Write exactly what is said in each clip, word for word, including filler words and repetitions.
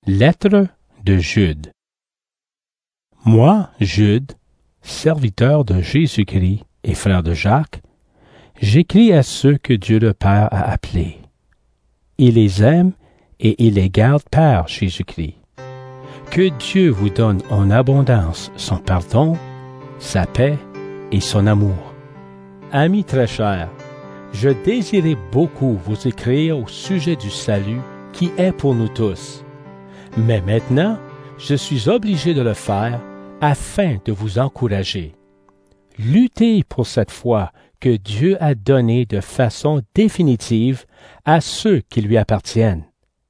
Lettre de Jude. Moi, Jude, serviteur de Jésus-Christ et frère de Jacques, j'écris à ceux que Dieu le Père a appelés. Il les aime et il les garde par Jésus-Christ. Que Dieu vous donne en abondance son pardon, sa paix et son amour. Amis très chers, je désirais beaucoup vous écrire au sujet du salut qui est pour nous tous. Mais maintenant, je suis obligé de le faire afin de vous encourager. Luttez pour cette foi que Dieu a donnée de façon définitive à ceux qui lui appartiennent.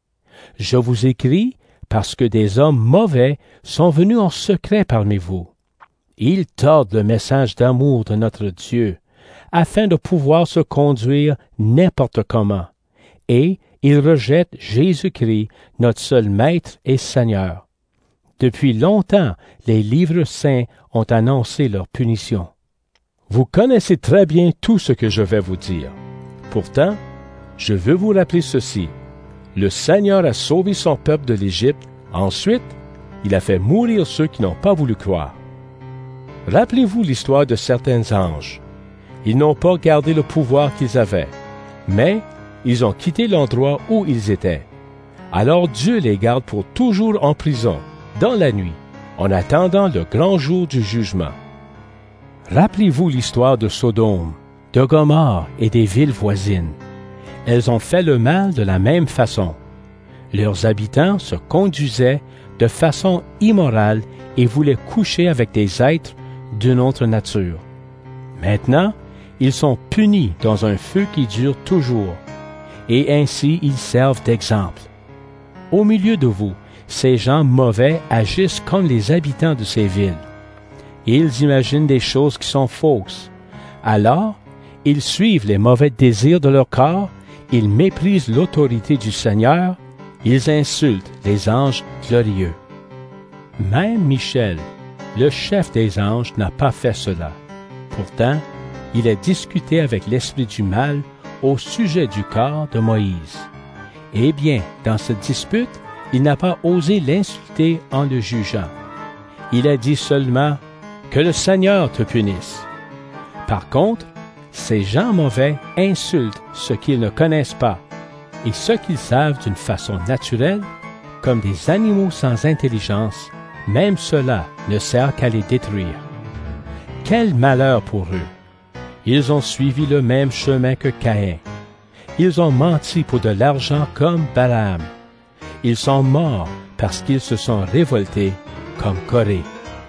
Je vous écris parce que des hommes mauvais sont venus en secret parmi vous. Ils tordent le message d'amour de notre Dieu, afin de pouvoir se conduire n'importe comment, et ils rejettent Jésus-Christ, notre seul Maître et Seigneur. Depuis longtemps, les livres saints ont annoncé leur punition. Vous connaissez très bien tout ce que je vais vous dire. Pourtant, je veux vous rappeler ceci. Le Seigneur a sauvé son peuple de l'Égypte. Ensuite, il a fait mourir ceux qui n'ont pas voulu croire. Rappelez-vous l'histoire de certains anges. Ils n'ont pas gardé le pouvoir qu'ils avaient, mais ils ont quitté l'endroit où ils étaient. Alors Dieu les garde pour toujours en prison, dans la nuit, en attendant le grand jour du jugement. Rappelez-vous l'histoire de Sodome, de Gomorrhe et des villes voisines. Elles ont fait le mal de la même façon. Leurs habitants se conduisaient de façon immorale et voulaient coucher avec des êtres d'une autre nature. Maintenant, ils sont punis dans un feu qui dure toujours, et ainsi ils servent d'exemple. Au milieu de vous, ces gens mauvais agissent comme les habitants de ces villes. Ils imaginent des choses qui sont fausses. Alors, ils suivent les mauvais désirs de leur corps, ils méprisent l'autorité du Seigneur, ils insultent les anges glorieux. Même Michel, le chef des anges, n'a pas fait cela. Pourtant, il a discuté avec l'esprit du mal au sujet du corps de Moïse. Eh bien, dans cette dispute, il n'a pas osé l'insulter en le jugeant. Il a dit seulement « Que le Seigneur te punisse ». Par contre, ces gens mauvais insultent ce qu'ils ne connaissent pas et ce qu'ils savent d'une façon naturelle, comme des animaux sans intelligence, même cela ne sert qu'à les détruire. Quel malheur pour eux! Ils ont suivi le même chemin que Caïn. Ils ont menti pour de l'argent comme Balaam. Ils sont morts parce qu'ils se sont révoltés comme Corée.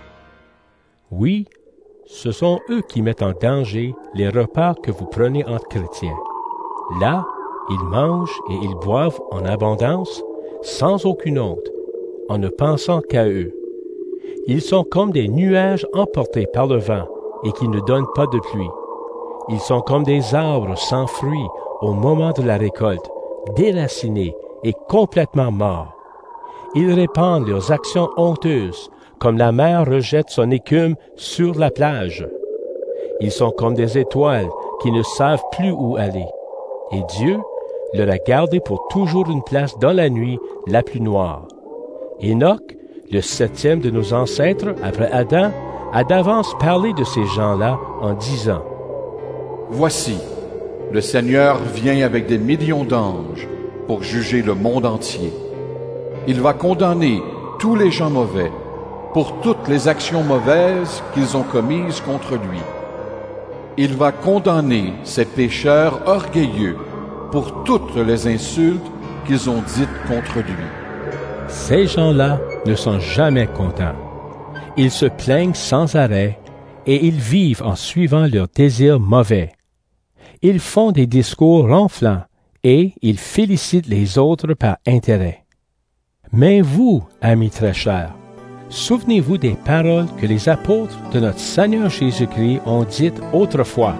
Oui, ce sont eux qui mettent en danger les repas que vous prenez entre chrétiens. Là, ils mangent et ils boivent en abondance, sans aucune honte, en ne pensant qu'à eux. Ils sont comme des nuages emportés par le vent et qui ne donnent pas de pluie. Ils sont comme des arbres sans fruits au moment de la récolte, déracinés et complètement morts. Ils répandent leurs actions honteuses, comme la mer rejette son écume sur la plage. Ils sont comme des étoiles qui ne savent plus où aller. Et Dieu leur a gardé pour toujours une place dans la nuit la plus noire. Enoch, le septième de nos ancêtres après Adam, a d'avance parlé de ces gens-là en disant « Voici, le Seigneur vient avec des millions d'anges pour juger le monde entier. Il va condamner tous les gens mauvais pour toutes les actions mauvaises qu'ils ont commises contre lui. Il va condamner ces pécheurs orgueilleux pour toutes les insultes qu'ils ont dites contre lui. » Ces gens-là ne sont jamais contents. Ils se plaignent sans arrêt et ils vivent en suivant leurs désirs mauvais. Ils font des discours ronflants et ils félicitent les autres par intérêt. Mais vous, amis très chers, souvenez-vous des paroles que les apôtres de notre Seigneur Jésus-Christ ont dites autrefois.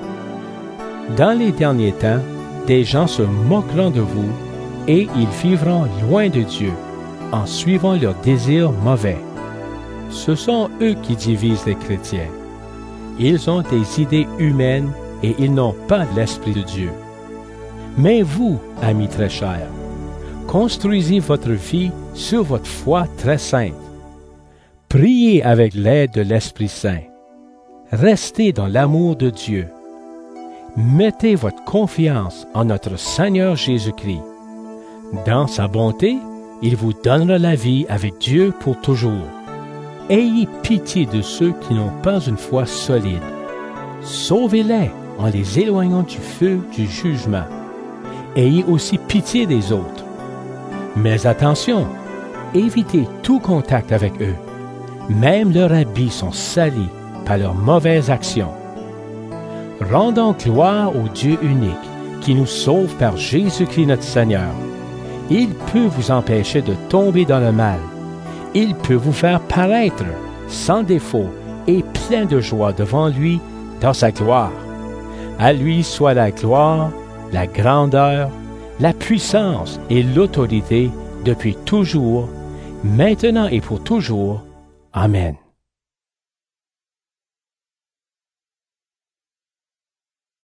Dans les derniers temps, des gens se moqueront de vous et ils vivront loin de Dieu, en suivant leurs désirs mauvais. Ce sont eux qui divisent les chrétiens. Ils ont des idées humaines et ils n'ont pas l'Esprit de Dieu. Mais vous, amis très chers, Construisez votre vie sur votre foi très sainte. Priez avec l'aide de l'Esprit Saint. Restez dans l'amour de Dieu. Mettez votre confiance en notre Seigneur Jésus-Christ. Dans sa bonté, il vous donnera la vie avec Dieu pour toujours. Ayez pitié de ceux qui n'ont pas une foi solide. Sauvez-les en les éloignant du feu du jugement. Ayez aussi pitié des autres. Mais attention, évitez tout contact avec eux. Même leurs habits sont salis par leurs mauvaises actions. Rendons gloire au Dieu unique qui nous sauve par Jésus-Christ notre Seigneur. Il peut vous empêcher de tomber dans le mal. Il peut vous faire paraître sans défaut et plein de joie devant lui dans sa gloire. À lui soit la gloire, la grandeur, la puissance et l'autorité depuis toujours, maintenant et pour toujours. Amen.